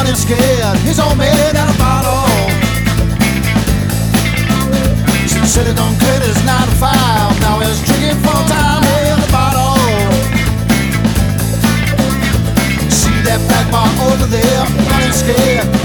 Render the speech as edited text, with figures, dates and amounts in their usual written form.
running scared. He's all made out of bottle. He said he done quit his 9 to 5. Now he's drinking full time in the bottle. See that black bar over there, running scared.